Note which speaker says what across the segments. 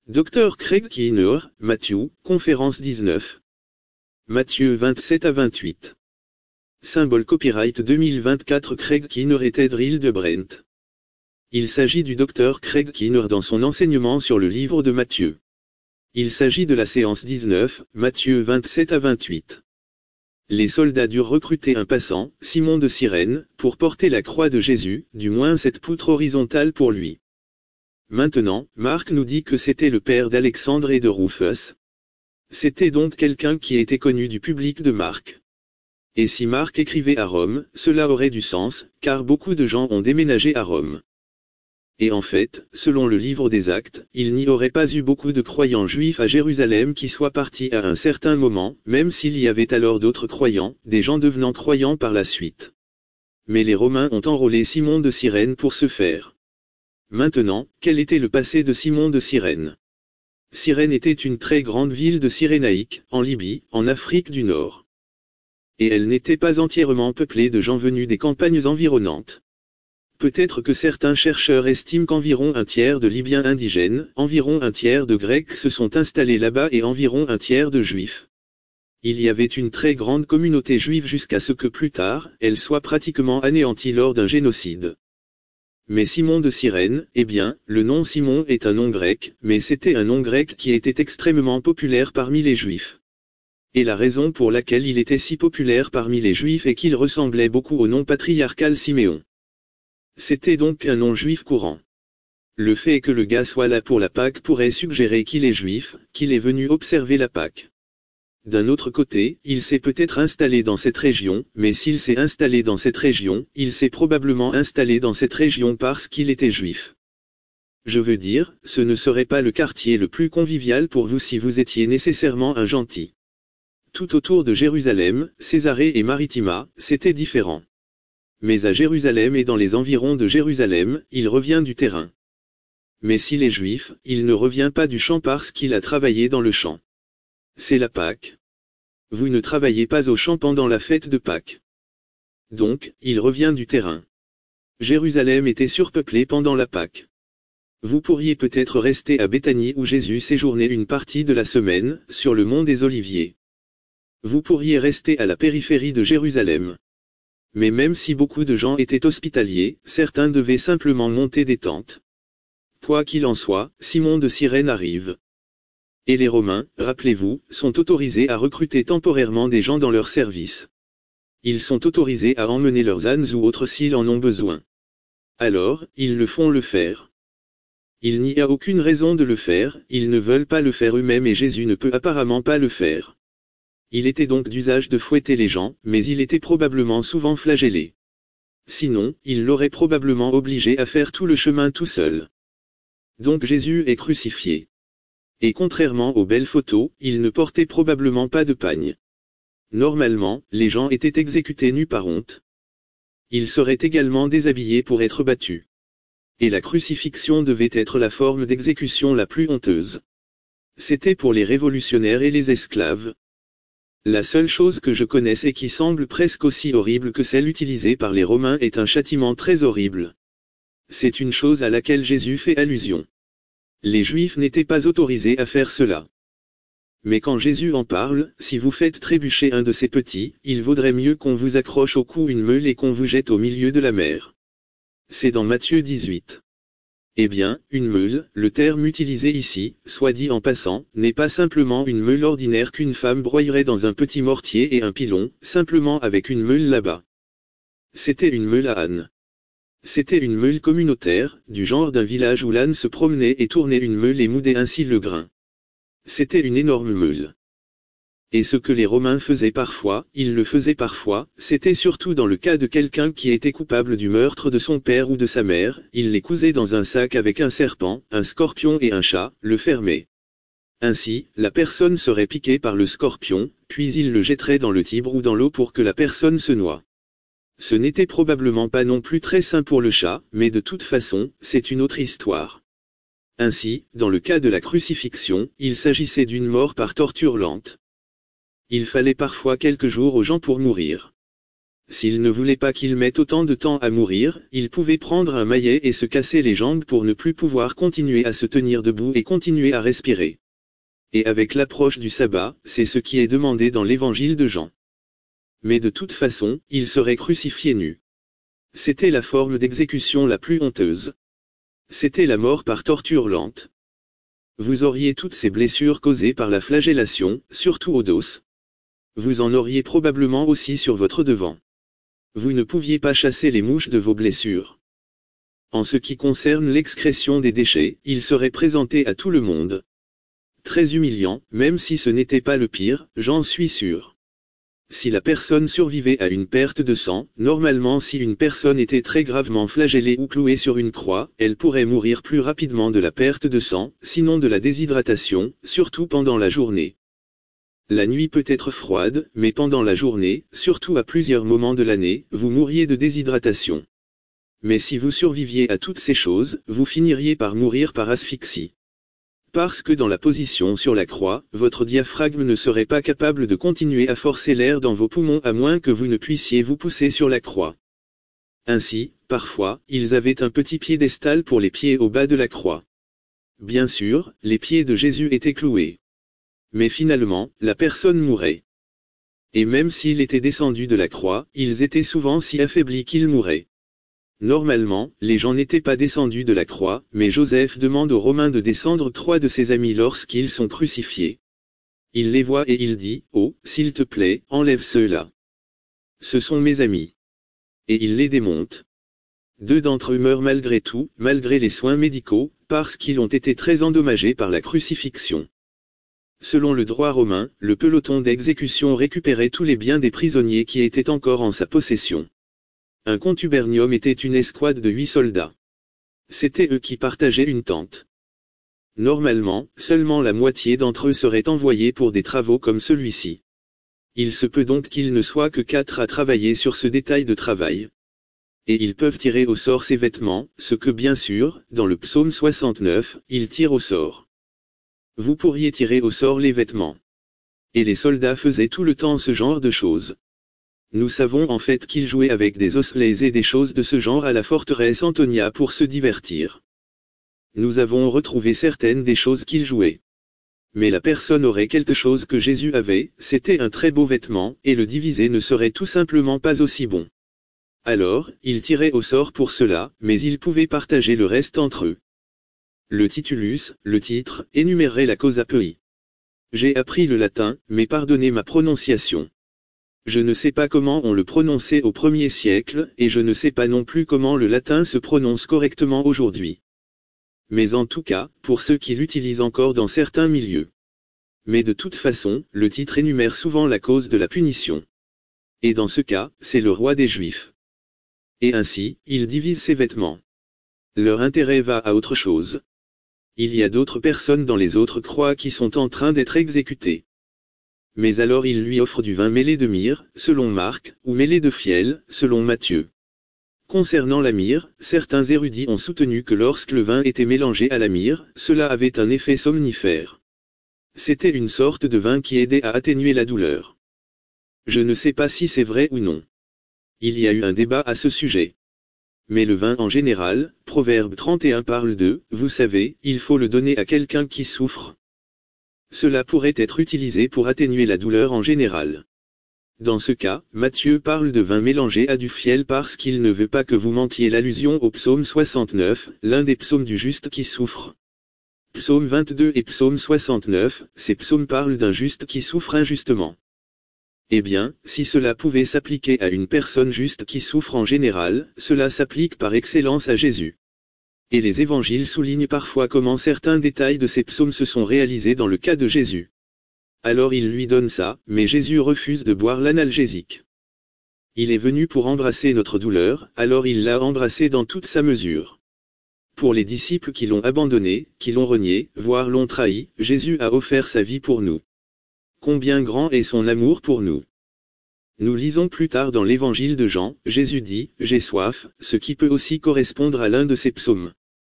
Speaker 1: Dr Craig Keener, Matthieu, conférence 19. Matthieu 27 à 28. Symbole copyright 2024 Craig Keener et Ted Reel de Brent. Il s'agit du Dr Craig Keener dans son enseignement sur le livre de Matthieu. Il s'agit de la séance 19, Matthieu 27 à 28. Les soldats durent recruter un passant, Simon de Cyrène, pour porter la croix de Jésus, du moins cette poutre horizontale pour lui. Maintenant, Marc nous dit que c'était le père d'Alexandre et de Rufus. C'était donc quelqu'un qui était connu du public de Marc. Et si Marc écrivait à Rome, cela aurait du sens, car beaucoup de gens ont déménagé à Rome. Et en fait, selon le livre des Actes, il n'y aurait pas eu beaucoup de croyants juifs à Jérusalem qui soient partis à un certain moment, même s'il y avait alors d'autres croyants, des gens devenant croyants par la suite. Mais les Romains ont enrôlé Simon de Cyrène pour ce faire. Maintenant, quel était le passé de Simon de Cyrène? Cyrène était une très grande ville de Cyrénaïque, en Libye, en Afrique du Nord. Et elle n'était pas entièrement peuplée de gens venus des campagnes environnantes. Peut-être que certains chercheurs estiment qu'environ un tiers de Libyens indigènes, environ un tiers de Grecs se sont installés là-bas et environ un tiers de Juifs. Il y avait une très grande communauté juive jusqu'à ce que plus tard, elle soit pratiquement anéantie lors d'un génocide. Mais Simon de Cyrène, eh bien, le nom Simon est un nom grec, mais c'était un nom grec qui était extrêmement populaire parmi les Juifs. Et la raison pour laquelle il était si populaire parmi les Juifs est qu'il ressemblait beaucoup au nom patriarcal Siméon. C'était donc un nom juif courant. Le fait que le gars soit là pour la Pâque pourrait suggérer qu'il est juif, qu'il est venu observer la Pâque. D'un autre côté, il s'est peut-être installé dans cette région, mais s'il s'est installé dans cette région, il s'est probablement installé dans cette région parce qu'il était juif. Je veux dire, ce ne serait pas le quartier le plus convivial pour vous si vous étiez nécessairement un gentil. Tout autour de Jérusalem, Césarée et Maritima, c'était différent. Mais à Jérusalem et dans les environs de Jérusalem, il revient du terrain. Mais s'il est juif, il ne revient pas du champ parce qu'il a travaillé dans le champ. C'est la Pâque. Vous ne travaillez pas au champ pendant la fête de Pâques. Donc, il revient du terrain. Jérusalem était surpeuplée pendant la Pâque. Vous pourriez peut-être rester à Béthanie où Jésus séjournait une partie de la semaine, sur le mont des Oliviers. Vous pourriez rester à la périphérie de Jérusalem. Mais même si beaucoup de gens étaient hospitaliers, certains devaient simplement monter des tentes. Quoi qu'il en soit, Simon de Cyrène arrive. Et les Romains, rappelez-vous, sont autorisés à recruter temporairement des gens dans leur service. Ils sont autorisés à emmener leurs ânes ou autres s'ils en ont besoin. Alors, ils le font le faire. Il n'y a aucune raison de le faire, ils ne veulent pas le faire eux-mêmes et Jésus ne peut apparemment pas le faire. Il était donc d'usage de fouetter les gens, mais il était probablement souvent flagellé. Sinon, il l'aurait probablement obligé à faire tout le chemin tout seul. Donc Jésus est crucifié. Et contrairement aux belles photos, il ne portait probablement pas de pagne. Normalement, les gens étaient exécutés nus par honte. Ils seraient également déshabillés pour être battus. Et la crucifixion devait être la forme d'exécution la plus honteuse. C'était pour les révolutionnaires et les esclaves. La seule chose que je connaisse et qui semble presque aussi horrible que celle utilisée par les Romains est un châtiment très horrible. C'est une chose à laquelle Jésus fait allusion. Les Juifs n'étaient pas autorisés à faire cela. Mais quand Jésus en parle, si vous faites trébucher un de ces petits, il vaudrait mieux qu'on vous accroche au cou une meule et qu'on vous jette au milieu de la mer. C'est dans Matthieu 18. Eh bien, une meule, le terme utilisé ici, soit dit en passant, n'est pas simplement une meule ordinaire qu'une femme broyerait dans un petit mortier et un pilon, simplement avec une meule là-bas. C'était une meule à âne. C'était une meule communautaire, du genre d'un village où l'âne se promenait et tournait une meule et moudait ainsi le grain. C'était une énorme meule. Et ce que les Romains faisaient parfois, ils le faisaient parfois, c'était surtout dans le cas de quelqu'un qui était coupable du meurtre de son père ou de sa mère, ils les cousaient dans un sac avec un serpent, un scorpion et un chat, le fermaient. Ainsi, la personne serait piquée par le scorpion, puis ils le jetteraient dans le Tibre ou dans l'eau pour que la personne se noie. Ce n'était probablement pas non plus très sain pour le chat, mais de toute façon, c'est une autre histoire. Ainsi, dans le cas de la crucifixion, il s'agissait d'une mort par torture lente. Il fallait parfois quelques jours aux gens pour mourir. S'il ne voulait pas qu'il mette autant de temps à mourir, il pouvait prendre un maillet et se casser les jambes pour ne plus pouvoir continuer à se tenir debout et continuer à respirer. Et avec l'approche du sabbat, c'est ce qui est demandé dans l'évangile de Jean. Mais de toute façon, il serait crucifié nu. C'était la forme d'exécution la plus honteuse. C'était la mort par torture lente. Vous auriez toutes ces blessures causées par la flagellation, surtout au dos. Vous en auriez probablement aussi sur votre devant. Vous ne pouviez pas chasser les mouches de vos blessures. En ce qui concerne l'excrétion des déchets, il serait présenté à tout le monde. Très humiliant, même si ce n'était pas le pire, j'en suis sûr. Si la personne survivait à une perte de sang, normalement si une personne était très gravement flagellée ou clouée sur une croix, elle pourrait mourir plus rapidement de la perte de sang, sinon de la déshydratation, surtout pendant la journée. La nuit peut être froide, mais pendant la journée, surtout à plusieurs moments de l'année, vous mourriez de déshydratation. Mais si vous surviviez à toutes ces choses, vous finiriez par mourir par asphyxie. Parce que dans la position sur la croix, votre diaphragme ne serait pas capable de continuer à forcer l'air dans vos poumons à moins que vous ne puissiez vous pousser sur la croix. Ainsi, parfois, ils avaient un petit piédestal pour les pieds au bas de la croix. Bien sûr, les pieds de Jésus étaient cloués. Mais finalement, la personne mourait. Et même s'il était descendu de la croix, ils étaient souvent si affaiblis qu'ils mouraient. Normalement, les gens n'étaient pas descendus de la croix, mais Joseph demande aux Romains de descendre 3 de ses amis lorsqu'ils sont crucifiés. Il les voit et il dit, « Oh, s'il te plaît, enlève ceux-là. Ce sont mes amis. » Et il les démonte. 2 d'entre eux meurent malgré tout, malgré les soins médicaux, parce qu'ils ont été très endommagés par la crucifixion. Selon le droit romain, le peloton d'exécution récupérait tous les biens des prisonniers qui étaient encore en sa possession. Un contubernium était une escouade de 8 soldats. C'étaient eux qui partageaient une tente. Normalement, seulement la moitié d'entre eux seraient envoyés pour des travaux comme celui-ci. Il se peut donc qu'il ne soit que 4 à travailler sur ce détail de travail. Et ils peuvent tirer au sort ces vêtements, ce que bien sûr, dans le psaume 69, ils tirent au sort. Vous pourriez tirer au sort les vêtements. Et les soldats faisaient tout le temps ce genre de choses. Nous savons en fait qu'ils jouaient avec des osselets et des choses de ce genre à la forteresse Antonia pour se divertir. Nous avons retrouvé certaines des choses qu'ils jouaient. Mais la personne aurait quelque chose que Jésus avait, c'était un très beau vêtement, et le diviser ne serait tout simplement pas aussi bon. Alors, ils tiraient au sort pour cela, mais ils pouvaient partager le reste entre eux. Le titulus, le titre, énumérerait la causa pei. J'ai appris le latin, mais pardonnez ma prononciation. Je ne sais pas comment on le prononçait au 1er siècle, et je ne sais pas non plus comment le latin se prononce correctement aujourd'hui. Mais en tout cas, pour ceux qui l'utilisent encore dans certains milieux. Mais de toute façon, le titre énumère souvent la cause de la punition. Et dans ce cas, c'est le roi des Juifs. Et ainsi, il divise ses vêtements. Leur intérêt va à autre chose. Il y a d'autres personnes dans les autres croix qui sont en train d'être exécutées. Mais alors il lui offre du vin mêlé de myrrhe, selon Marc, ou mêlé de fiel, selon Matthieu. Concernant la myrrhe, certains érudits ont soutenu que lorsque le vin était mélangé à la myrrhe, cela avait un effet somnifère. C'était une sorte de vin qui aidait à atténuer la douleur. Je ne sais pas si c'est vrai ou non. Il y a eu un débat à ce sujet. Mais le vin en général, Proverbe 31 parle de, vous savez, il faut le donner à quelqu'un qui souffre. Cela pourrait être utilisé pour atténuer la douleur en général. Dans ce cas, Matthieu parle de vin mélangé à du fiel parce qu'il ne veut pas que vous manquiez l'allusion au psaume 69, l'un des psaumes du juste qui souffre. Psaume 22 et psaume 69, ces psaumes parlent d'un juste qui souffre injustement. Eh bien, si cela pouvait s'appliquer à une personne juste qui souffre en général, cela s'applique par excellence à Jésus. Et les évangiles soulignent parfois comment certains détails de ces psaumes se sont réalisés dans le cas de Jésus. Alors il lui donne ça, mais Jésus refuse de boire l'analgésique. Il est venu pour embrasser notre douleur, alors il l'a embrassée dans toute sa mesure. Pour les disciples qui l'ont abandonné, qui l'ont renié, voire l'ont trahi, Jésus a offert sa vie pour nous. Combien grand est son amour pour nous. Nous lisons plus tard dans l'évangile de Jean, Jésus dit, « J'ai soif », ce qui peut aussi correspondre à l'un de ses psaumes.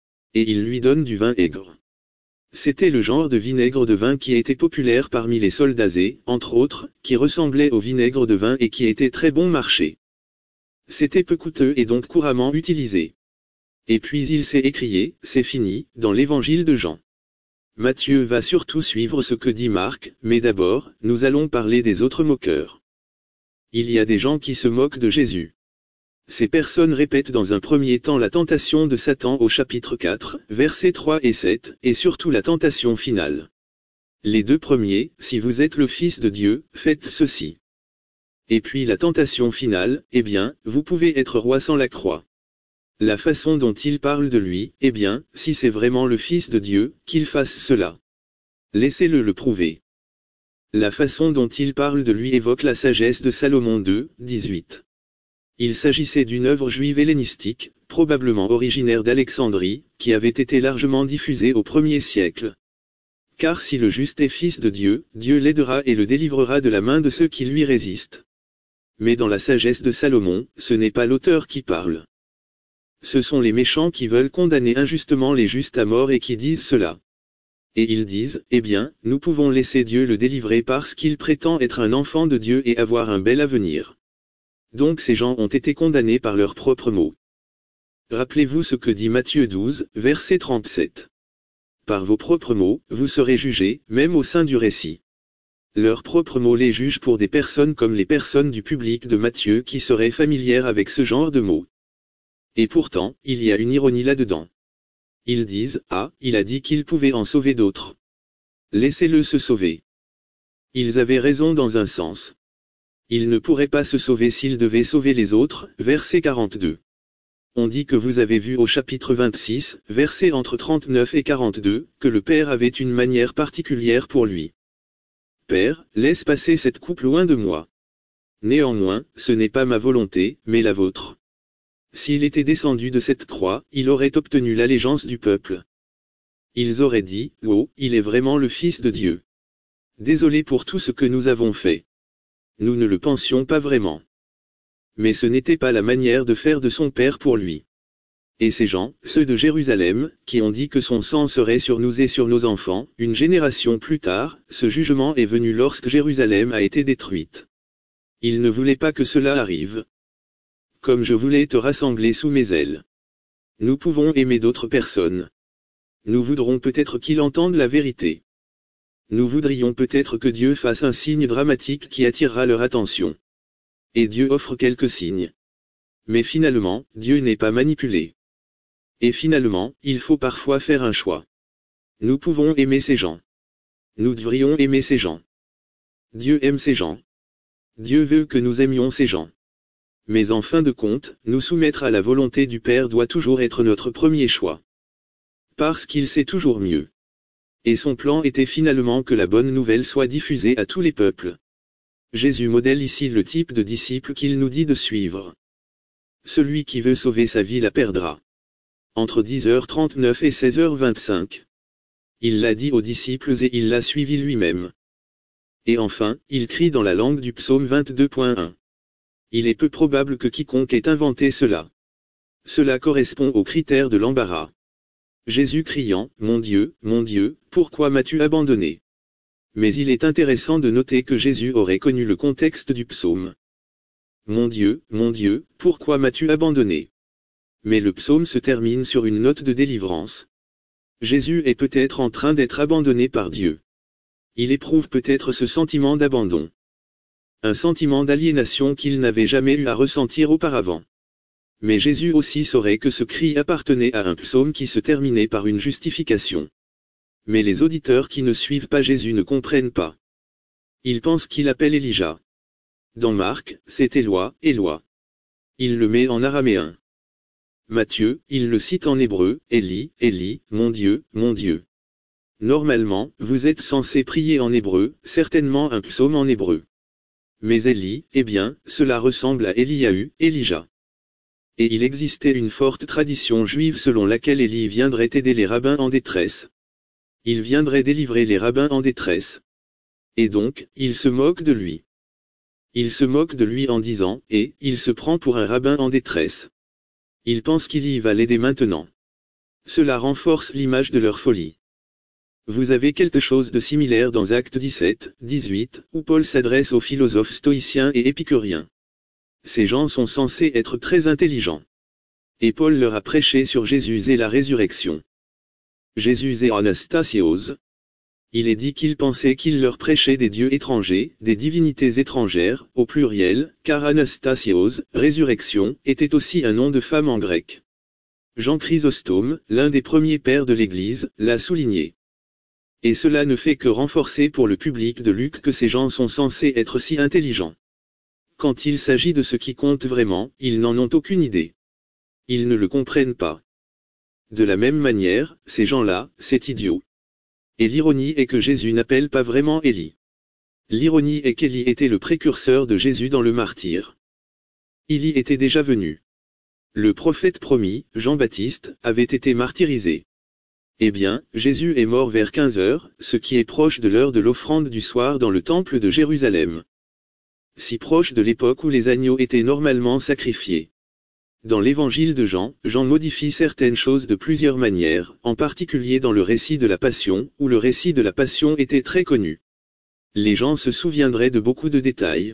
Speaker 1: Et il lui donne du vin aigre. C'était le genre de vinaigre de vin qui était populaire parmi les soldats et, entre autres, qui ressemblait au vinaigre de vin et qui était très bon marché. C'était peu coûteux et donc couramment utilisé. Et puis il s'est écrié, c'est fini, dans l'évangile de Jean. Matthieu va surtout suivre ce que dit Marc, mais d'abord, nous allons parler des autres moqueurs. Il y a des gens qui se moquent de Jésus. Ces personnes répètent dans un premier temps la tentation de Satan au chapitre 4, versets 3 et 7, et surtout la tentation finale. Les deux premiers, si vous êtes le Fils de Dieu, faites ceci. Et puis la tentation finale, eh bien, vous pouvez être roi sans la croix. La façon dont il parle de lui, eh bien, si c'est vraiment le Fils de Dieu, qu'il fasse cela. Laissez-le le prouver. La façon dont il parle de lui évoque la sagesse de Salomon 2, 18. Il s'agissait d'une œuvre juive hellénistique, probablement originaire d'Alexandrie, qui avait été largement diffusée au 1er siècle. Car si le juste est fils de Dieu, Dieu l'aidera et le délivrera de la main de ceux qui lui résistent. Mais dans la sagesse de Salomon, ce n'est pas l'auteur qui parle. Ce sont les méchants qui veulent condamner injustement les justes à mort et qui disent cela. Et ils disent, eh bien, nous pouvons laisser Dieu le délivrer parce qu'il prétend être un enfant de Dieu et avoir un bel avenir. Donc ces gens ont été condamnés par leurs propres mots. Rappelez-vous ce que dit Matthieu 12, verset 37. Par vos propres mots, vous serez jugés, même au sein du récit. Leurs propres mots les jugent pour des personnes comme les personnes du public de Matthieu qui seraient familières avec ce genre de mots. Et pourtant, il y a une ironie là-dedans. Ils disent, ah, il a dit qu'il pouvait en sauver d'autres. Laissez-le se sauver. Ils avaient raison dans un sens. Il ne pourrait pas se sauver s'il devait sauver les autres, verset 42. On dit que vous avez vu au chapitre 26, versets entre 39 et 42, que le Père avait une manière particulière pour lui. Père, laisse passer cette coupe loin de moi. Néanmoins, ce n'est pas ma volonté, mais la vôtre. S'il était descendu de cette croix, il aurait obtenu l'allégeance du peuple. Ils auraient dit, oh, il est vraiment le Fils de Dieu. Désolé pour tout ce que nous avons fait. Nous ne le pensions pas vraiment. Mais ce n'était pas la manière de faire de son Père pour lui. Et ces gens, ceux de Jérusalem, qui ont dit que son sang serait sur nous et sur nos enfants, une génération plus tard, ce jugement est venu lorsque Jérusalem a été détruite. Ils ne voulaient pas que cela arrive. Comme je voulais te rassembler sous mes ailes. Nous pouvons aimer d'autres personnes. Nous voudrons peut-être qu'ils entendent la vérité. Nous voudrions peut-être que Dieu fasse un signe dramatique qui attirera leur attention. Et Dieu offre quelques signes. Mais finalement, Dieu n'est pas manipulé. Et finalement, il faut parfois faire un choix. Nous pouvons aimer ces gens. Nous devrions aimer ces gens. Dieu aime ces gens. Dieu veut que nous aimions ces gens. Mais en fin de compte, nous soumettre à la volonté du Père doit toujours être notre premier choix. Parce qu'il sait toujours mieux. Et son plan était finalement que la bonne nouvelle soit diffusée à tous les peuples. Jésus modèle ici le type de disciple qu'il nous dit de suivre. Celui qui veut sauver sa vie la perdra. Entre 10h39 et 16h25. Il l'a dit aux disciples et il l'a suivi lui-même. Et enfin, il crie dans la langue du psaume 22.1. Il est peu probable que quiconque ait inventé cela. Cela correspond aux critères de l'embarras. Jésus criant, mon Dieu, pourquoi m'as-tu abandonné? Mais il est intéressant de noter que Jésus aurait connu le contexte du psaume. Mon Dieu, pourquoi m'as-tu abandonné? Mais le psaume se termine sur une note de délivrance. Jésus est peut-être en train d'être abandonné par Dieu. Il éprouve peut-être ce sentiment d'abandon. Un sentiment d'aliénation qu'il n'avait jamais eu à ressentir auparavant. Mais Jésus aussi saurait que ce cri appartenait à un psaume qui se terminait par une justification. Mais les auditeurs qui ne suivent pas Jésus ne comprennent pas. Ils pensent qu'il appelle Elijah. Dans Marc, c'est Éloi, Éloi. Il le met en araméen. Matthieu, il le cite en hébreu, Élie, Élie, mon Dieu, mon Dieu. Normalement, vous êtes censé prier en hébreu, certainement un psaume en hébreu. Mais Élie, eh bien, cela ressemble à Éliahu, Elijah. Et il existait une forte tradition juive selon laquelle Élie viendrait aider les rabbins en détresse. Il viendrait délivrer les rabbins en détresse. Et donc, il se moque de lui. Il se moque de lui en disant, et, il se prend pour un rabbin en détresse. Il pense qu'Élie va l'aider maintenant. Cela renforce l'image de leur folie. Vous avez quelque chose de similaire dans Actes 17, 18, où Paul s'adresse aux philosophes stoïciens et épicuriens. Ces gens sont censés être très intelligents. Et Paul leur a prêché sur Jésus et la résurrection. Jésus et Anastasios. Il est dit qu'il pensait qu'il leur prêchait des dieux étrangers, des divinités étrangères, au pluriel, car Anastasios, résurrection, était aussi un nom de femme en grec. Jean Chrysostome, l'un des premiers pères de l'Église, l'a souligné. Et cela ne fait que renforcer pour le public de Luc que ces gens sont censés être si intelligents. Quand il s'agit de ce qui compte vraiment, ils n'en ont aucune idée. Ils ne le comprennent pas. De la même manière, ces gens-là, c'est idiot. Et l'ironie est que Jésus n'appelle pas vraiment Élie. L'ironie est qu'Élie était le précurseur de Jésus dans le martyre. Élie était déjà venu. Le prophète promis, Jean-Baptiste, avait été martyrisé. Eh bien, Jésus est mort vers 15 heures, ce qui est proche de l'heure de l'offrande du soir dans le temple de Jérusalem. Si proche de l'époque où les agneaux étaient normalement sacrifiés. Dans l'évangile de Jean, Jean modifie certaines choses de plusieurs manières, en particulier dans le récit de la Passion, où le récit de la Passion était très connu. Les gens se souviendraient de beaucoup de détails.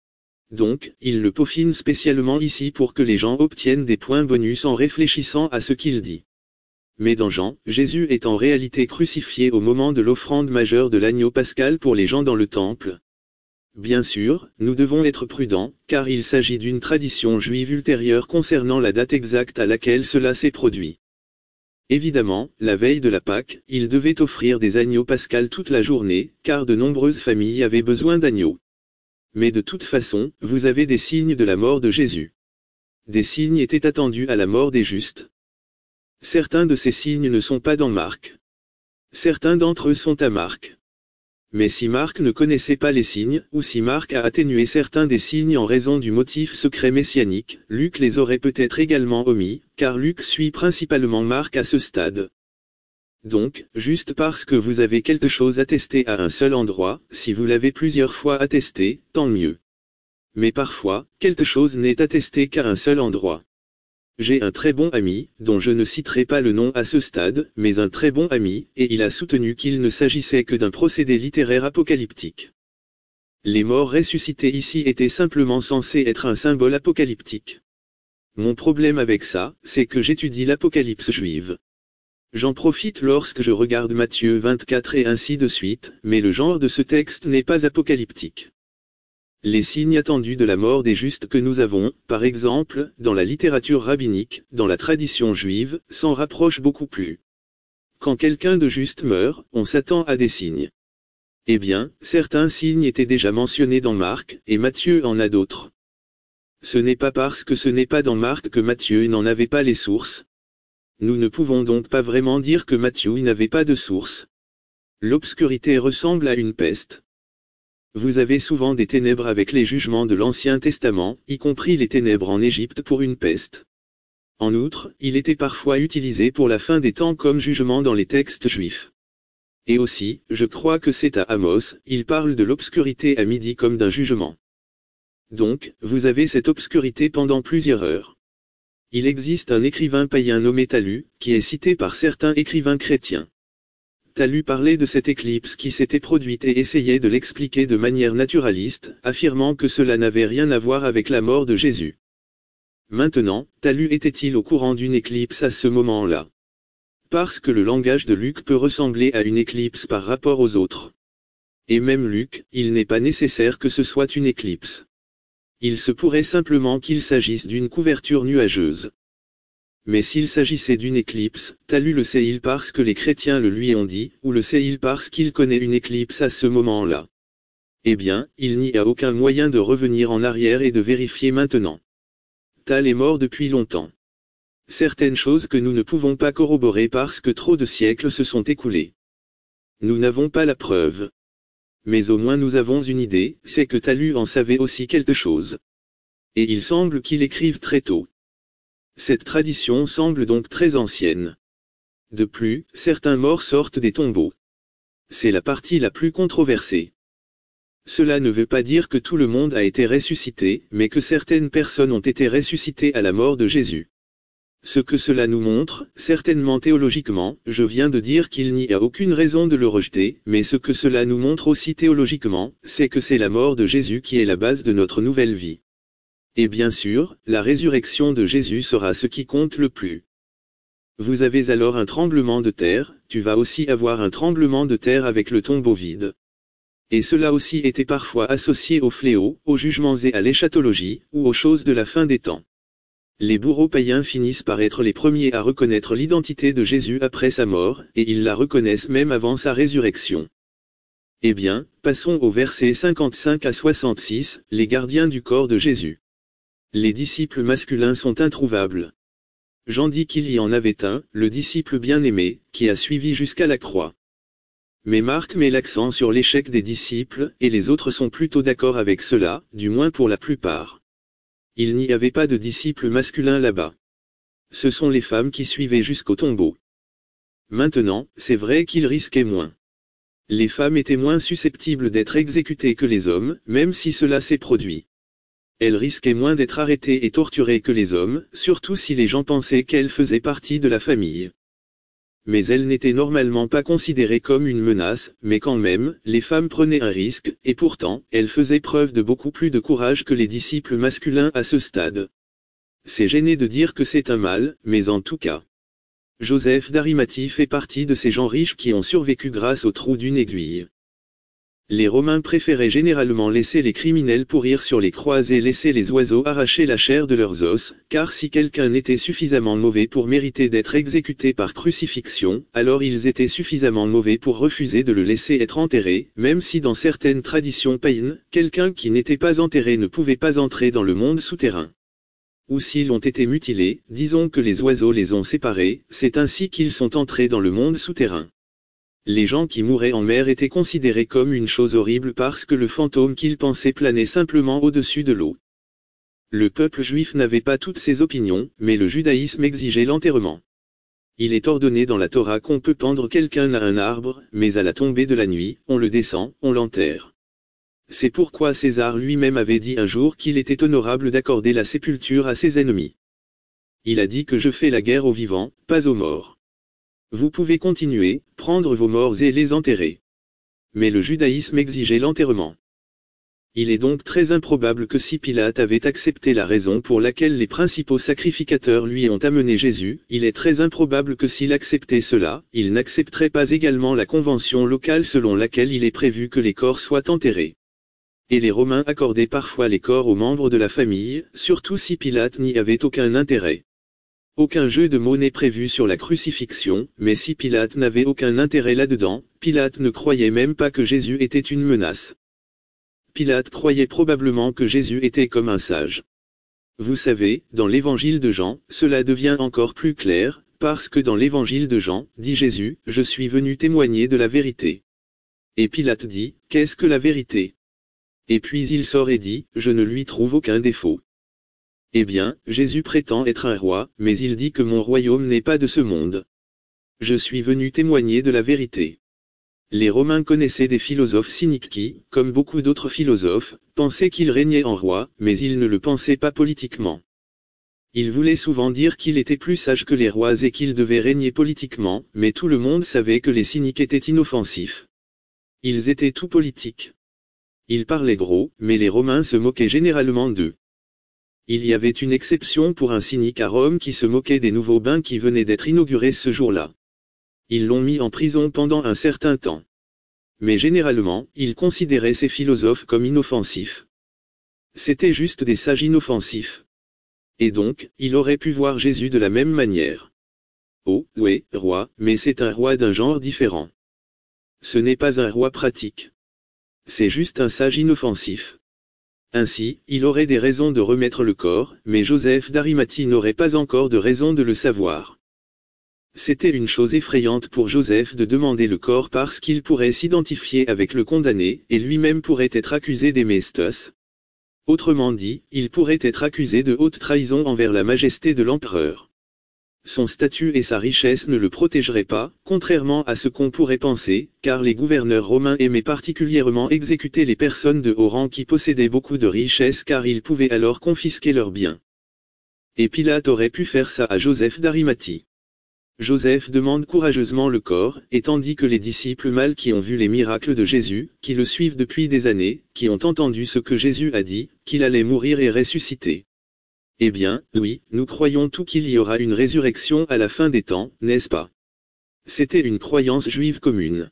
Speaker 1: Donc, il le peaufine spécialement ici pour que les gens obtiennent des points bonus en réfléchissant à ce qu'il dit. Mais dans Jean, Jésus est en réalité crucifié au moment de l'offrande majeure de l'agneau pascal pour les gens dans le temple. Bien sûr, nous devons être prudents, car il s'agit d'une tradition juive ultérieure concernant la date exacte à laquelle cela s'est produit. Évidemment, la veille de la Pâque, il devait offrir des agneaux pascals toute la journée, car de nombreuses familles avaient besoin d'agneaux. Mais de toute façon, vous avez des signes de la mort de Jésus. Des signes étaient attendus à la mort des justes. Certains de ces signes ne sont pas dans Marc. Certains d'entre eux sont à Marc. Mais si Marc ne connaissait pas les signes, ou si Marc a atténué certains des signes en raison du motif secret messianique, Luc les aurait peut-être également omis, car Luc suit principalement Marc à ce stade. Donc, juste parce que vous avez quelque chose attesté à un seul endroit, si vous l'avez plusieurs fois attesté, tant mieux. Mais parfois, quelque chose n'est attesté qu'à un seul endroit. J'ai un très bon ami, dont je ne citerai pas le nom à ce stade, mais un très bon ami, et il a soutenu qu'il ne s'agissait que d'un procédé littéraire apocalyptique. Les morts ressuscités ici étaient simplement censés être un symbole apocalyptique. Mon problème avec ça, c'est que j'étudie l'Apocalypse juive. J'en profite lorsque je regarde Matthieu 24 et ainsi de suite, mais le genre de ce texte n'est pas apocalyptique. Les signes attendus de la mort des justes que nous avons, par exemple, dans la littérature rabbinique, dans la tradition juive, s'en rapprochent beaucoup plus. Quand quelqu'un de juste meurt, on s'attend à des signes. Eh bien, certains signes étaient déjà mentionnés dans Marc, et Matthieu en a d'autres. Ce n'est pas parce que ce n'est pas dans Marc que Matthieu n'en avait pas les sources. Nous ne pouvons donc pas vraiment dire que Matthieu n'avait pas de source. L'obscurité ressemble à une peste. Vous avez souvent des ténèbres avec les jugements de l'Ancien Testament, y compris les ténèbres en Égypte pour une peste. En outre, il était parfois utilisé pour la fin des temps comme jugement dans les textes juifs. Et aussi, je crois que c'est à Amos, il parle de l'obscurité à midi comme d'un jugement. Donc, vous avez cette obscurité pendant plusieurs heures. Il existe un écrivain païen nommé Talus, qui est cité par certains écrivains chrétiens. Talus parlait de cette éclipse qui s'était produite et essayait de l'expliquer de manière naturaliste, affirmant que cela n'avait rien à voir avec la mort de Jésus. Maintenant, Talus était-il au courant d'une éclipse à ce moment-là? Parce que le langage de Luc peut ressembler à une éclipse par rapport aux autres. Et même Luc, il n'est pas nécessaire que ce soit une éclipse. Il se pourrait simplement qu'il s'agisse d'une couverture nuageuse. Mais s'il s'agissait d'une éclipse, Talus le sait-il parce que les chrétiens le lui ont dit, ou le sait-il parce qu'il connaît une éclipse à ce moment-là? Eh bien, il n'y a aucun moyen de revenir en arrière et de vérifier maintenant. Tal est mort depuis longtemps. Certaines choses que nous ne pouvons pas corroborer parce que trop de siècles se sont écoulés. Nous n'avons pas la preuve. Mais au moins nous avons une idée, c'est que Talus en savait aussi quelque chose. Et il semble qu'il écrive très tôt. Cette tradition semble donc très ancienne. De plus, certains morts sortent des tombeaux. C'est la partie la plus controversée. Cela ne veut pas dire que tout le monde a été ressuscité, mais que certaines personnes ont été ressuscitées à la mort de Jésus. Ce que cela nous montre, certainement théologiquement, je viens de dire qu'il n'y a aucune raison de le rejeter, mais ce que cela nous montre aussi théologiquement, c'est que c'est la mort de Jésus qui est la base de notre nouvelle vie. Et bien sûr, la résurrection de Jésus sera ce qui compte le plus. Vous avez alors un tremblement de terre, tu vas aussi avoir un tremblement de terre avec le tombeau vide. Et cela aussi était parfois associé au fléau, aux jugements et à l'éschatologie, ou aux choses de la fin des temps. Les bourreaux païens finissent par être les premiers à reconnaître l'identité de Jésus après sa mort, et ils la reconnaissent même avant sa résurrection. Eh bien, passons au verset 55 à 66, les gardiens du corps de Jésus. Les disciples masculins sont introuvables. Jean dit qu'il y en avait un, le disciple bien-aimé, qui a suivi jusqu'à la croix. Mais Marc met l'accent sur l'échec des disciples, et les autres sont plutôt d'accord avec cela, du moins pour la plupart. Il n'y avait pas de disciples masculins là-bas. Ce sont les femmes qui suivaient jusqu'au tombeau. Maintenant, c'est vrai qu'ils risquaient moins. Les femmes étaient moins susceptibles d'être exécutées que les hommes, même si cela s'est produit. Elles risquaient moins d'être arrêtées et torturées que les hommes, surtout si les gens pensaient qu'elles faisaient partie de la famille. Mais elles n'étaient normalement pas considérées comme une menace, mais quand même, les femmes prenaient un risque, et pourtant, elles faisaient preuve de beaucoup plus de courage que les disciples masculins à ce stade. C'est gêné de dire que c'est un mal, mais en tout cas. Joseph d'Arimathie fait partie de ces gens riches qui ont survécu grâce au trou d'une aiguille. Les Romains préféraient généralement laisser les criminels pourrir sur les croix et laisser les oiseaux arracher la chair de leurs os, car si quelqu'un était suffisamment mauvais pour mériter d'être exécuté par crucifixion, alors ils étaient suffisamment mauvais pour refuser de le laisser être enterré, même si dans certaines traditions païennes, quelqu'un qui n'était pas enterré ne pouvait pas entrer dans le monde souterrain. Ou s'ils ont été mutilés, disons que les oiseaux les ont séparés, c'est ainsi qu'ils sont entrés dans le monde souterrain. Les gens qui mouraient en mer étaient considérés comme une chose horrible parce que le fantôme qu'ils pensaient planait simplement au-dessus de l'eau. Le peuple juif n'avait pas toutes ces opinions, mais le judaïsme exigeait l'enterrement. Il est ordonné dans la Torah qu'on peut pendre quelqu'un à un arbre, mais à la tombée de la nuit, on le descend, on l'enterre. C'est pourquoi César lui-même avait dit un jour qu'il était honorable d'accorder la sépulture à ses ennemis. Il a dit que je fais la guerre aux vivants, pas aux morts. Vous pouvez continuer, prendre vos morts et les enterrer. Mais le judaïsme exigeait l'enterrement. Il est donc très improbable que si Pilate avait accepté la raison pour laquelle les principaux sacrificateurs lui ont amené Jésus, il est très improbable que s'il acceptait cela, il n'accepterait pas également la convention locale selon laquelle il est prévu que les corps soient enterrés. Et les Romains accordaient parfois les corps aux membres de la famille, surtout si Pilate n'y avait aucun intérêt. Aucun jeu de mots n'est prévu sur la crucifixion, mais si Pilate n'avait aucun intérêt là-dedans, Pilate ne croyait même pas que Jésus était une menace. Pilate croyait probablement que Jésus était comme un sage. Vous savez, dans l'évangile de Jean, cela devient encore plus clair, parce que dans l'évangile de Jean, dit Jésus, je suis venu témoigner de la vérité. Et Pilate dit, qu'est-ce que la vérité? Et puis il sort et dit, je ne lui trouve aucun défaut. Eh bien, Jésus prétend être un roi, mais il dit que mon royaume n'est pas de ce monde. Je suis venu témoigner de la vérité. Les Romains connaissaient des philosophes cyniques qui, comme beaucoup d'autres philosophes, pensaient qu'il régnait en roi, mais ils ne le pensaient pas politiquement. Ils voulaient souvent dire qu'il était plus sage que les rois et qu'il devait régner politiquement, mais tout le monde savait que les cyniques étaient inoffensifs. Ils étaient tout politiques. Ils parlaient gros, mais les Romains se moquaient généralement d'eux. Il y avait une exception pour un cynique à Rome qui se moquait des nouveaux bains qui venaient d'être inaugurés ce jour-là. Ils l'ont mis en prison pendant un certain temps. Mais généralement, ils considéraient ces philosophes comme inoffensifs. C'étaient juste des sages inoffensifs. Et donc, il aurait pu voir Jésus de la même manière. Oh, ouais, roi, mais c'est un roi d'un genre différent. Ce n'est pas un roi pratique. C'est juste un sage inoffensif. Ainsi, il aurait des raisons de remettre le corps, mais Joseph d'Arimathie n'aurait pas encore de raison de le savoir. C'était une chose effrayante pour Joseph de demander le corps parce qu'il pourrait s'identifier avec le condamné, et lui-même pourrait être accusé d'émestos. Autrement dit, il pourrait être accusé de haute trahison envers la majesté de l'empereur. Son statut et sa richesse ne le protégeraient pas, contrairement à ce qu'on pourrait penser, car les gouverneurs romains aimaient particulièrement exécuter les personnes de haut rang qui possédaient beaucoup de richesses car ils pouvaient alors confisquer leurs biens. Et Pilate aurait pu faire ça à Joseph d'Arimathie. Joseph demande courageusement le corps, et tandis que les disciples mâles qui ont vu les miracles de Jésus, qui le suivent depuis des années, qui ont entendu ce que Jésus a dit, qu'il allait mourir et ressusciter. Eh bien, oui, nous croyons tout qu'il y aura une résurrection à la fin des temps, n'est-ce pas? C'était une croyance juive commune.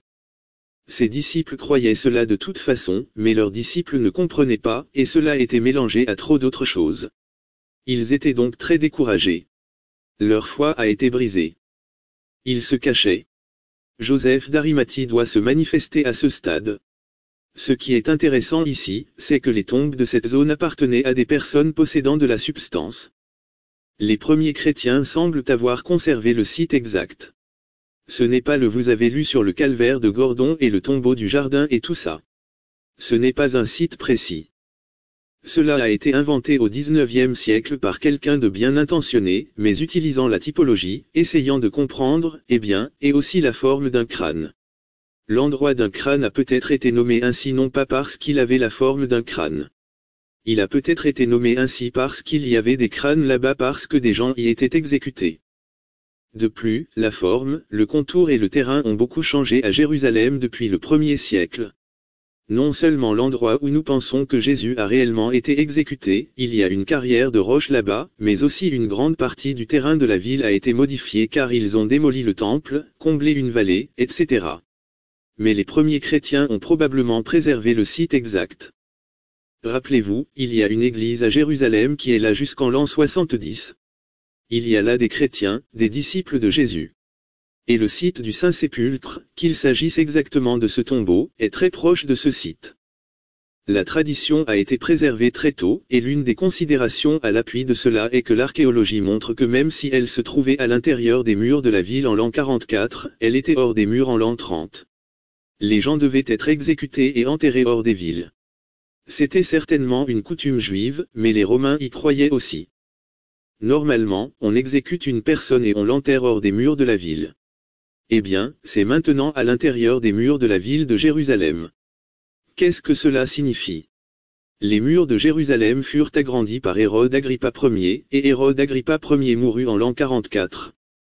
Speaker 1: Ses disciples croyaient cela de toute façon, mais leurs disciples ne comprenaient pas, et cela était mélangé à trop d'autres choses. Ils étaient donc très découragés. Leur foi a été brisée. Ils se cachaient. Joseph d'Arimathie doit se manifester à ce stade. Ce qui est intéressant ici, c'est que les tombes de cette zone appartenaient à des personnes possédant de la substance. Les premiers chrétiens semblent avoir conservé le site exact. Ce n'est pas le vous avez lu sur le calvaire de Gordon et le tombeau du jardin et tout ça. Ce n'est pas un site précis. Cela a été inventé au XIXe siècle par quelqu'un de bien intentionné, mais utilisant la typologie, essayant de comprendre, et aussi la forme d'un crâne. L'endroit d'un crâne a peut-être été nommé ainsi non pas parce qu'il avait la forme d'un crâne. Il a peut-être été nommé ainsi parce qu'il y avait des crânes là-bas parce que des gens y étaient exécutés. De plus, la forme, le contour et le terrain ont beaucoup changé à Jérusalem depuis le 1er siècle. Non seulement l'endroit où nous pensons que Jésus a réellement été exécuté, il y a une carrière de roche là-bas, mais aussi une grande partie du terrain de la ville a été modifiée car ils ont démoli le temple, comblé une vallée, etc. Mais les premiers chrétiens ont probablement préservé le site exact. Rappelez-vous, il y a une église à Jérusalem qui est là jusqu'en l'an 70. Il y a là des chrétiens, des disciples de Jésus. Et le site du Saint-Sépulcre, qu'il s'agisse exactement de ce tombeau, est très proche de ce site. La tradition a été préservée très tôt, et l'une des considérations à l'appui de cela est que l'archéologie montre que même si elle se trouvait à l'intérieur des murs de la ville en l'an 44, elle était hors des murs en l'an 30. Les gens devaient être exécutés et enterrés hors des villes. C'était certainement une coutume juive, mais les Romains y croyaient aussi. Normalement, on exécute une personne et on l'enterre hors des murs de la ville. Eh bien, c'est maintenant à l'intérieur des murs de la ville de Jérusalem. Qu'est-ce que cela signifie? Les murs de Jérusalem furent agrandis par Hérode Agrippa Ier, et Hérode Agrippa Ier mourut en l'an 44.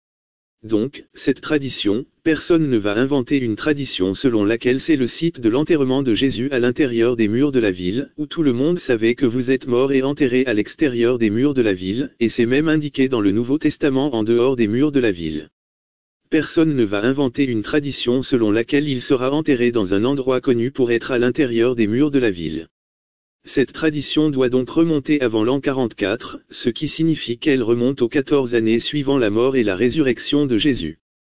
Speaker 1: Donc, cette tradition, personne ne va inventer une tradition selon laquelle c'est le site de l'enterrement de Jésus à l'intérieur des murs de la ville, où tout le monde savait que vous êtes mort et enterré à l'extérieur des murs de la ville, et c'est même indiqué dans le Nouveau Testament en dehors des murs de la ville. Personne ne va inventer une tradition selon laquelle il sera enterré dans un endroit connu pour être à l'intérieur des murs de la ville. Cette tradition doit donc remonter avant l'an 44, ce qui signifie qu'elle remonte aux 14 années suivant la mort et la résurrection de Jésus.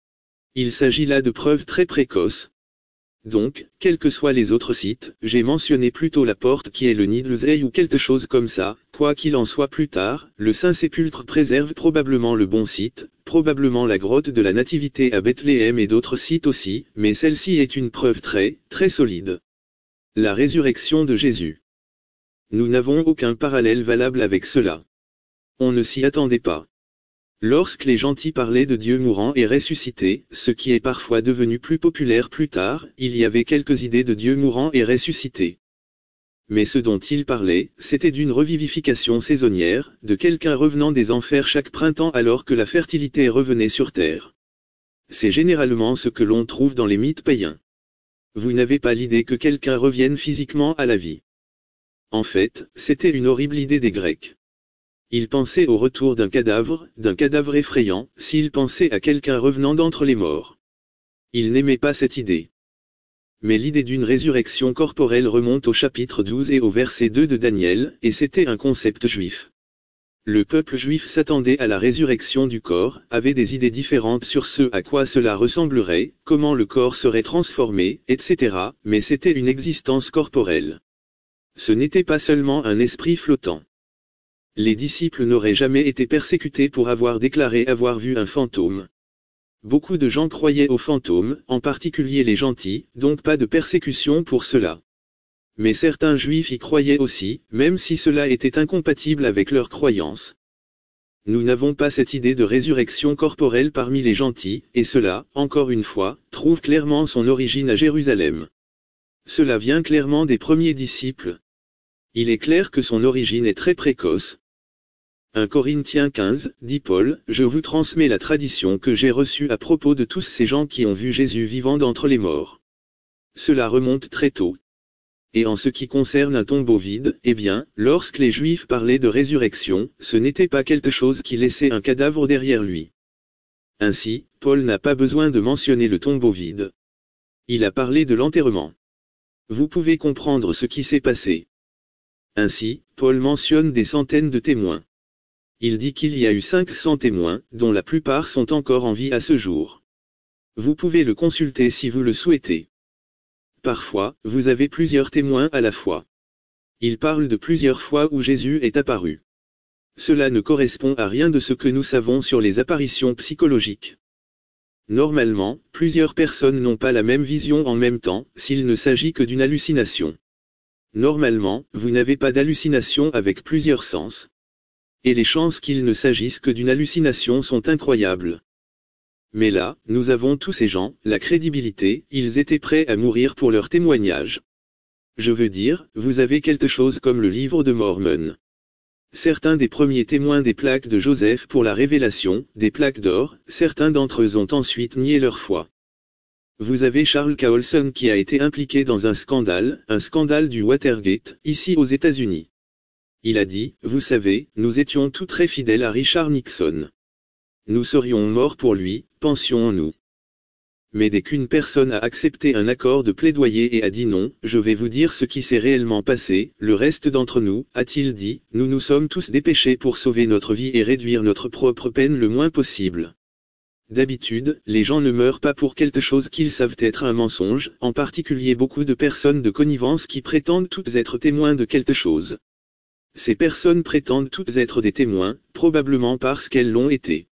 Speaker 1: Il s'agit là de preuves très précoces. Donc, quels que soient les autres sites, j'ai mentionné plutôt la porte qui est le nid de l'Oseille ou quelque chose comme ça, quoi qu'il en soit plus tard, le Saint-Sépulcre préserve probablement le bon site, probablement la grotte de la Nativité à Bethléem et d'autres sites aussi, mais celle-ci est une preuve très, très solide. La résurrection de Jésus. Nous n'avons aucun parallèle valable avec cela. On ne s'y attendait pas. Lorsque les gentils parlaient de Dieu mourant et ressuscité, ce qui est parfois devenu plus populaire plus tard, il y avait quelques idées de Dieu mourant et ressuscité. Mais ce dont ils parlaient, c'était d'une revivification saisonnière, de quelqu'un revenant des enfers chaque printemps alors que la fertilité revenait sur terre. C'est généralement ce que l'on trouve dans les mythes païens. Vous n'avez pas l'idée que quelqu'un revienne physiquement à la vie. En fait, c'était une horrible idée des Grecs. Ils pensaient au retour d'un cadavre effrayant, s'ils pensaient à quelqu'un revenant d'entre les morts. Ils n'aimaient pas cette idée. Mais l'idée d'une résurrection corporelle remonte au chapitre 12 et au verset 2 de Daniel, et c'était un concept juif. Le peuple juif s'attendait à la résurrection du corps, avait des idées différentes sur ce à quoi cela ressemblerait, comment le corps serait transformé, etc., mais c'était une existence corporelle. Ce n'était pas seulement un esprit flottant. Les disciples n'auraient jamais été persécutés pour avoir déclaré avoir vu un fantôme. Beaucoup de gens croyaient aux fantômes, en particulier les gentils, donc pas de persécution pour cela. Mais certains juifs y croyaient aussi, même si cela était incompatible avec leur croyance. Nous n'avons pas cette idée de résurrection corporelle parmi les gentils, et cela, encore une fois, trouve clairement son origine à Jérusalem. Cela vient clairement des premiers disciples. Il est clair que son origine est très précoce. 1 Corinthiens 15, dit Paul, je vous transmets la tradition que j'ai reçue à propos de tous ces gens qui ont vu Jésus vivant d'entre les morts. Cela remonte très tôt. Et en ce qui concerne un tombeau vide, eh bien, lorsque les Juifs parlaient de résurrection, ce n'était pas quelque chose qui laissait un cadavre derrière lui. Ainsi, Paul n'a pas besoin de mentionner le tombeau vide. Il a parlé de l'enterrement. Vous pouvez comprendre ce qui s'est passé. Ainsi, Paul mentionne des centaines de témoins. Il dit qu'il y a eu 500 témoins, dont la plupart sont encore en vie à ce jour. Vous pouvez le consulter si vous le souhaitez. Parfois, vous avez plusieurs témoins à la fois. Il parle de plusieurs fois où Jésus est apparu. Cela ne correspond à rien de ce que nous savons sur les apparitions psychologiques. Normalement, plusieurs personnes n'ont pas la même vision en même temps, s'il ne s'agit que d'une hallucination. Normalement, vous n'avez pas d'hallucination avec plusieurs sens. Et les chances qu'il ne s'agisse que d'une hallucination sont incroyables. Mais là, nous avons tous ces gens, la crédibilité, ils étaient prêts à mourir pour leur témoignage. Je veux dire, vous avez quelque chose comme le livre de Mormon. Certains des premiers témoins des plaques de Joseph pour la révélation, des plaques d'or, certains d'entre eux ont ensuite nié leur foi. Vous avez Charles Colson qui a été impliqué dans un scandale du Watergate, ici aux États-Unis. Il a dit, vous savez, nous étions tous très fidèles à Richard Nixon. Nous serions morts pour lui, pensions-nous. Mais dès qu'une personne a accepté un accord de plaidoyer et a dit non, je vais vous dire ce qui s'est réellement passé, le reste d'entre nous, a-t-il dit, nous nous sommes tous dépêchés pour sauver notre vie et réduire notre propre peine le moins possible. D'habitude, les gens ne meurent pas pour quelque chose qu'ils savent être un mensonge, en particulier beaucoup de personnes de connivence qui prétendent toutes être témoins de quelque chose. Ces personnes prétendent toutes être des témoins, probablement parce qu'elles l'ont été.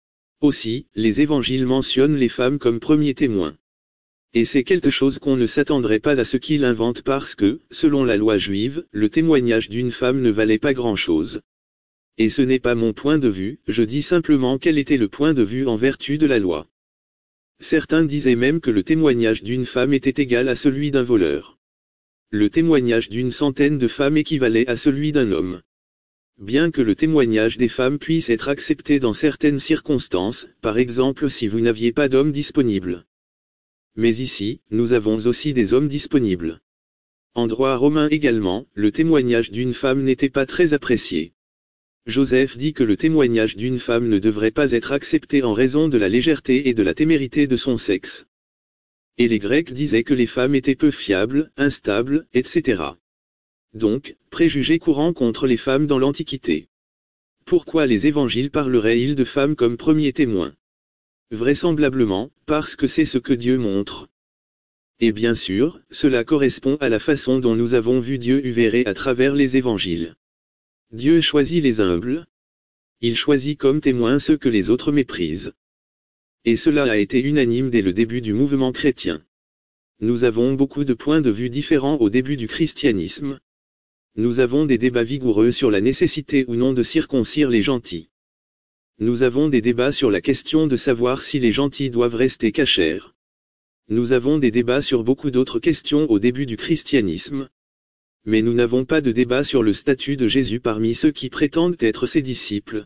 Speaker 1: Aussi, les évangiles mentionnent les femmes comme premiers témoins. Et c'est quelque chose qu'on ne s'attendrait pas à ce qu'ils inventent parce que, selon la loi juive, le témoignage d'une femme ne valait pas grand-chose. Et ce n'est pas mon point de vue, je dis simplement quel était le point de vue en vertu de la loi. Certains disaient même que le témoignage d'une femme était égal à celui d'un voleur. Le témoignage d'une centaine de femmes équivalait à celui d'un homme. Bien que le témoignage des femmes puisse être accepté dans certaines circonstances, par exemple si vous n'aviez pas d'hommes disponibles. Mais ici, nous avons aussi des hommes disponibles. En droit romain également, le témoignage d'une femme n'était pas très apprécié. Joseph dit que le témoignage d'une femme ne devrait pas être accepté en raison de la légèreté et de la témérité de son sexe. Et les Grecs disaient que les femmes étaient peu fiables, instables, etc. Donc, préjugés courants contre les femmes dans l'Antiquité. Pourquoi les évangiles parleraient-ils de femmes comme premiers témoins? Vraisemblablement, parce que c'est ce que Dieu montre. Et bien sûr, cela correspond à la façon dont nous avons vu Dieu œuvrer à travers les évangiles. Dieu choisit les humbles. Il choisit comme témoins ceux que les autres méprisent. Et cela a été unanime dès le début du mouvement chrétien. Nous avons beaucoup de points de vue différents au début du christianisme. Nous avons des débats vigoureux sur la nécessité ou non de circoncire les gentils. Nous avons des débats sur la question de savoir si les gentils doivent rester cachers. Nous avons des débats sur beaucoup d'autres questions au début du christianisme. Mais nous n'avons pas de débat sur le statut de Jésus parmi ceux qui prétendent être ses disciples.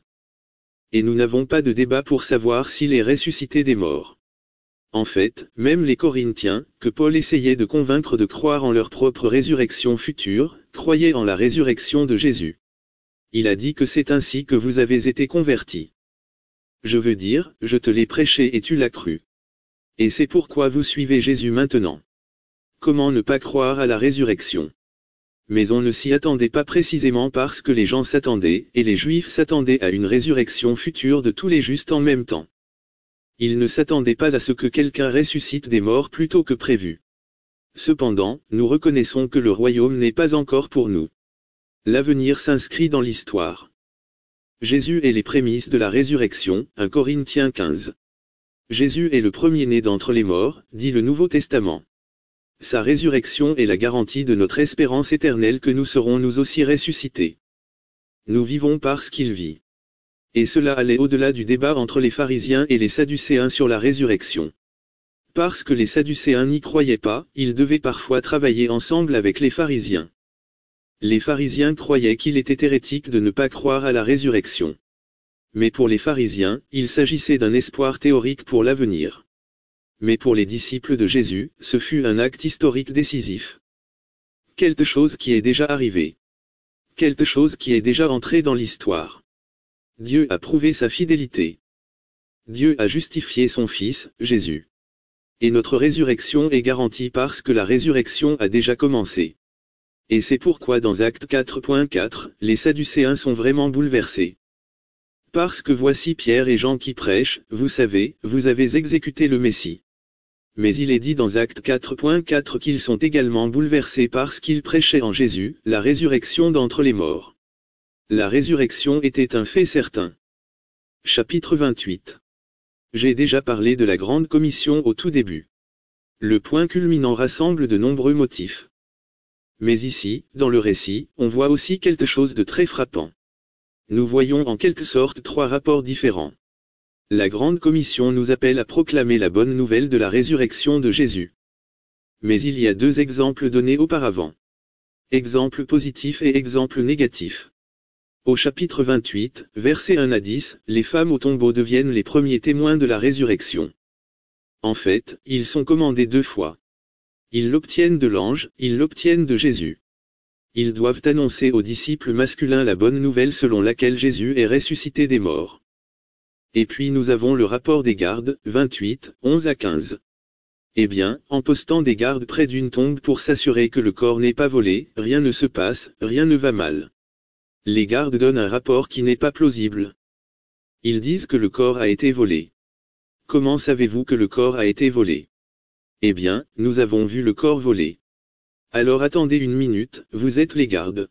Speaker 1: Et nous n'avons pas de débat pour savoir s'il est ressuscité des morts. En fait, même les Corinthiens, que Paul essayait de convaincre de croire en leur propre résurrection future, croyaient en la résurrection de Jésus. Il a dit que c'est ainsi que vous avez été convertis. Je veux dire, je te l'ai prêché et tu l'as cru. Et c'est pourquoi vous suivez Jésus maintenant. Comment ne pas croire à la résurrection? Mais on ne s'y attendait pas précisément parce que les gens s'attendaient, et les Juifs s'attendaient à une résurrection future de tous les justes en même temps. Ils ne s'attendaient pas à ce que quelqu'un ressuscite des morts plus tôt que prévu. Cependant, nous reconnaissons que le royaume n'est pas encore pour nous. L'avenir s'inscrit dans l'histoire. Jésus est les prémices de la résurrection, 1 Corinthiens 15. Jésus est le premier-né d'entre les morts, dit le Nouveau Testament. Sa résurrection est la garantie de notre espérance éternelle que nous serons nous aussi ressuscités. Nous vivons parce qu'il vit. Et cela allait au-delà du débat entre les pharisiens et les sadducéens sur la résurrection. Parce que les sadducéens n'y croyaient pas, ils devaient parfois travailler ensemble avec les pharisiens. Les pharisiens croyaient qu'il était hérétique de ne pas croire à la résurrection. Mais pour les pharisiens, il s'agissait d'un espoir théorique pour l'avenir. Mais pour les disciples de Jésus, ce fut un acte historique décisif. quelque chose qui est déjà arrivé. Quelque chose qui est déjà entré dans l'histoire. Dieu a prouvé sa fidélité. Dieu a justifié son Fils, Jésus. Et notre résurrection est garantie parce que la résurrection a déjà commencé. Et c'est pourquoi dans Actes 4.4, les Sadducéens sont vraiment bouleversés. Parce que voici Pierre et Jean qui prêchent, vous savez, vous avez exécuté le Messie. Mais il est dit dans Actes 4.4 qu'ils sont également bouleversés parce qu'ils prêchaient en Jésus, la résurrection d'entre les morts. La résurrection était un fait certain. Chapitre 28. J'ai déjà parlé de la Grande Commission au tout début. Le point culminant rassemble de nombreux motifs. Mais ici, dans le récit, on voit aussi quelque chose de très frappant. Nous voyons en quelque sorte trois rapports différents. La Grande Commission nous appelle à proclamer la bonne nouvelle de la résurrection de Jésus. Mais il y a deux exemples donnés auparavant. Exemple positif et exemple négatif. Au chapitre 28, versets 1 à 10, les femmes au tombeau deviennent les premiers témoins de la résurrection. En fait, ils sont commandés deux fois. Ils l'obtiennent de l'ange, ils l'obtiennent de Jésus. Ils doivent annoncer aux disciples masculins la bonne nouvelle selon laquelle Jésus est ressuscité des morts. Et puis nous avons le rapport des gardes, 28, 11 à 15. Eh bien, en postant des gardes près d'une tombe pour s'assurer que le corps n'est pas volé, rien ne se passe, rien ne va mal. Les gardes donnent un rapport qui n'est pas plausible. Ils disent que le corps a été volé. Comment savez-vous que le corps a été volé? Eh bien, nous avons vu le corps volé. Alors attendez une minute, vous êtes les gardes.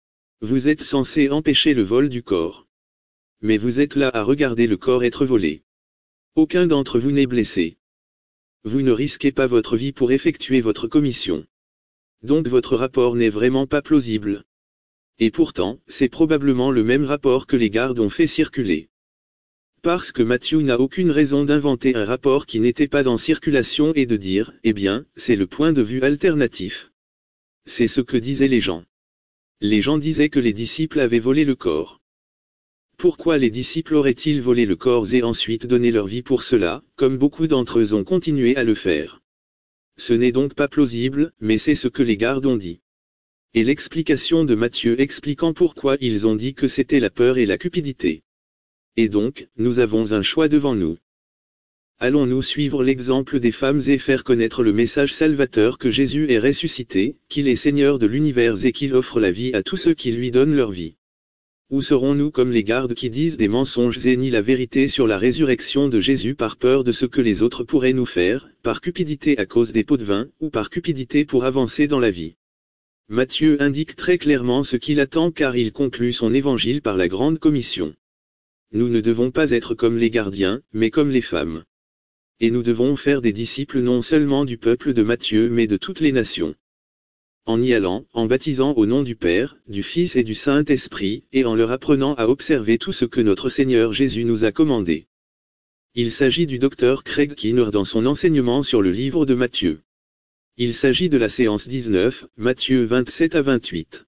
Speaker 1: Vous êtes censés empêcher le vol du corps. Mais vous êtes là à regarder le corps être volé. Aucun d'entre vous n'est blessé. Vous ne risquez pas votre vie pour effectuer votre commission. Donc votre rapport n'est vraiment pas plausible. Et pourtant, c'est probablement le même rapport que les gardes ont fait circuler. Parce que Matthieu n'a aucune raison d'inventer un rapport qui n'était pas en circulation et de dire, eh bien, c'est le point de vue alternatif. C'est ce que disaient les gens. Les gens disaient que les disciples avaient volé le corps. Pourquoi les disciples auraient-ils volé le corps et ensuite donné leur vie pour cela, comme beaucoup d'entre eux ont continué à le faire? Ce n'est donc pas plausible, mais c'est ce que les gardes ont dit. Et l'explication de Matthieu expliquant pourquoi ils ont dit que c'était la peur et la cupidité. Et donc, nous avons un choix devant nous. Allons-nous suivre l'exemple des femmes et faire connaître le message salvateur que Jésus est ressuscité, qu'il est Seigneur de l'univers et qu'il offre la vie à tous ceux qui lui donnent leur vie? Ou serons-nous comme les gardes qui disent des mensonges et nient la vérité sur la résurrection de Jésus par peur de ce que les autres pourraient nous faire, par cupidité à cause des pots de vin, ou par cupidité pour avancer dans la vie? Matthieu indique très clairement ce qu'il attend car il conclut son évangile par la Grande Commission. Nous ne devons pas être comme les gardiens, mais comme les femmes. Et nous devons faire des disciples non seulement du peuple de Matthieu mais de toutes les nations. En y allant, en baptisant au nom du Père, du Fils et du Saint-Esprit, et en leur apprenant à observer tout ce que notre Seigneur Jésus nous a commandé. Il s'agit du Dr Craig Keener dans son enseignement sur le livre de Matthieu. Il s'agit de la séance 19, Matthieu 27 à 28.